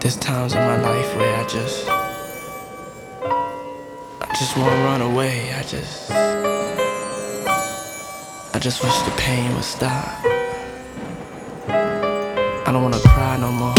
There's times in my life where I just wanna run away. I just wish the pain would stop. I don't wanna cry no more.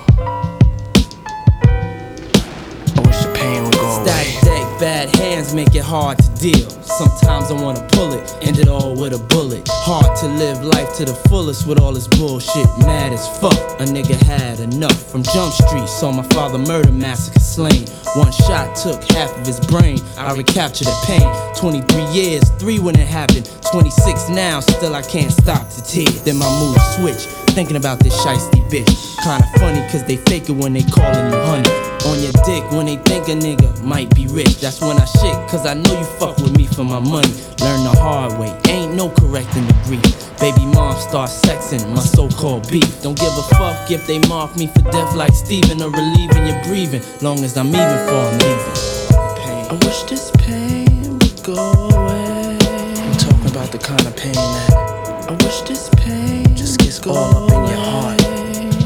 I wish the pain would go away. Stack deck, bad hands make it hard to deal. Sometimes I wanna pull it, end it all with a bullet. Hard to live life to the fullest with all this bullshit. Mad as fuck, a nigga had enough. From Jump Street, saw my father murder, massacre, slain. One shot took half of his brain. I recaptured the pain. 23 years, 3 when it happened. 26 now, still I can't stop the tears. Then my mood switched, thinking about this shiesty bitch. Kinda funny cause they fake it when they callin' you honey. On your dick when they think a nigga might be rich. That's when I shit, cause I know you fuck with me for my money. Learn the hard way, ain't no correcting the grief. Baby mom start sexing my so-called beef. Don't give a fuck if they mark me for death like Steven, or relieving your breathing, long as I'm even for I'm leaving. I wish this pain would go away. I'm talking about the kind of pain that I wish this pain just gets all up in your heart and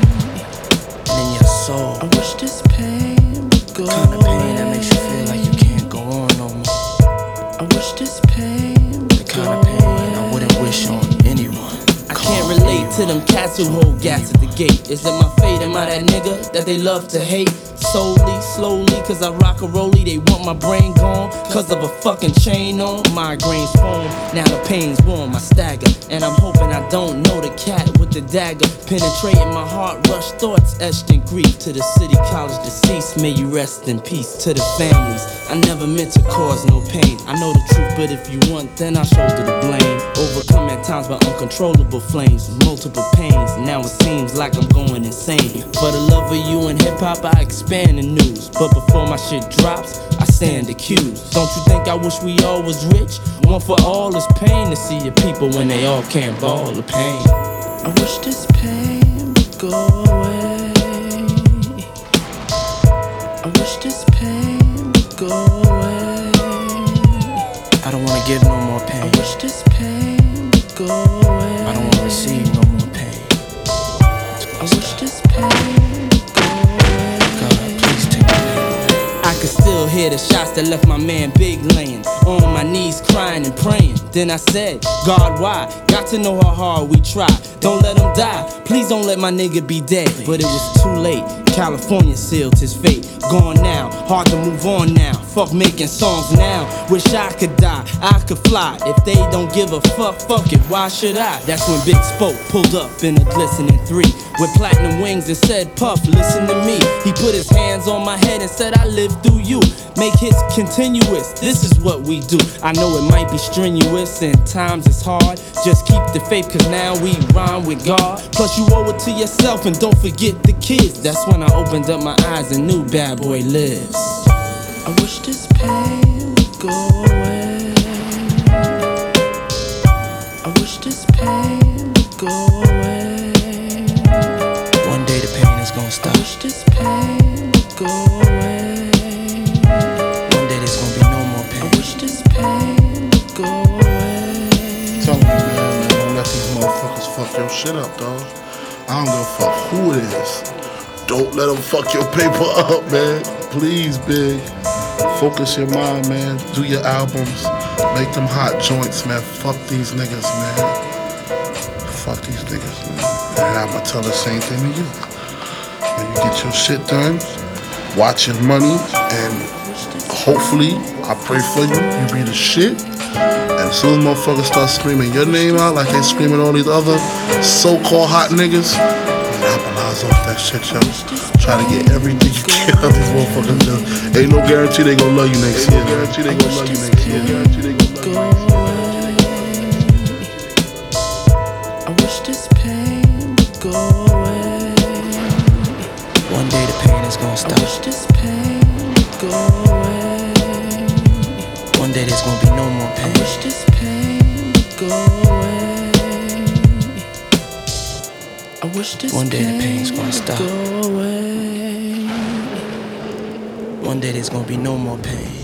in your soul. I wish this pain would go away. The kind of pain that makes you feel like you can't go on no more. I wish this pain would the kind of pain I wouldn't wish on anyone. I can't relate to them cats who hold gas at the gate. Is it my fate? Am I that nigga that they love to hate? Solely, slowly, cause I rock a rollie. They want my brain gone, cause of a fucking chain on. Migraines form, now the pain's warm, I stagger. And I'm hoping I don't know the cat with the dagger penetrating my heart, rush thoughts etched in grief. To the city college deceased, may you rest in peace. To the families, I never meant to cause no pain. I know the truth, but if you want, then I'll shoulder the blame. Overcome at times by uncontrollable flames, multiple pains. Now it seems like I'm going insane. For the love of you and hip-hop, I expand the news, but before my shit drops, I stand accused. Don't you think I wish we all was rich? One for all is pain to see your people when they all can't ball the pain. I wish this pain would go away. I wish this pain would go away. I don't wanna give no more pain. I wish this pain would go away. I don't wanna receive no more pain. I wish this pain would go away. God, please take me away. I could still hear the shots that left my man Big laying on my knees crying and praying. Then I said, God, why? Got to know how hard we try. Don't let him die, please don't let my nigga be dead. But it was too late, California sealed his fate. Gone now, hard to move on now. Fuck making songs now, wish I could die, I could fly. If they don't give a fuck it, why should I? That's when Big Spoke pulled up in a glistening 3 with platinum wings and said, Puff, listen to me. He put his hands on my head and said, I live through you. Make hits continuous, this is what we do. I know it might be strenuous and times it's hard. Just keep the faith, cause now we rhyme with God. Plus you owe it to yourself and don't forget the kids. That's when I opened up my eyes and knew Bad Boy lives. I wish this pain would go away. I wish this pain would go away. One day the pain is gonna stop. I wish this pain would go away. One day there's gonna be no more pain. I wish this pain would go away. Tell me, man, don't let these motherfuckers fuck your shit up, dog. I don't give a fuck who it is. Don't let them fuck your paper up, man. Please, Big. Focus your mind, man. Do your albums. Make them hot joints, man. Fuck these niggas, man. Fuck these niggas, man. And I'ma tell the same thing to you. When you get your shit done, watch your money, and hopefully, I pray for you, you be the shit. And as soon as motherfuckers start screaming your name out like they screaming all these other so-called hot niggas, capitalize off that shit, yo. Try to get everything you can out of these motherfuckers, yo. Ain't no guarantee they gon' love you next year. Guarantee they gon' love you next year. Guarantee they gon' love you next year. I wish this pain would go away. One day the pain is gonna stop. I wish this pain would go away. One day there's gonna be no more pain. I wish this pain would go away. I wish this one day the pain's gonna stop. Go away. One day there's gonna be no more pain.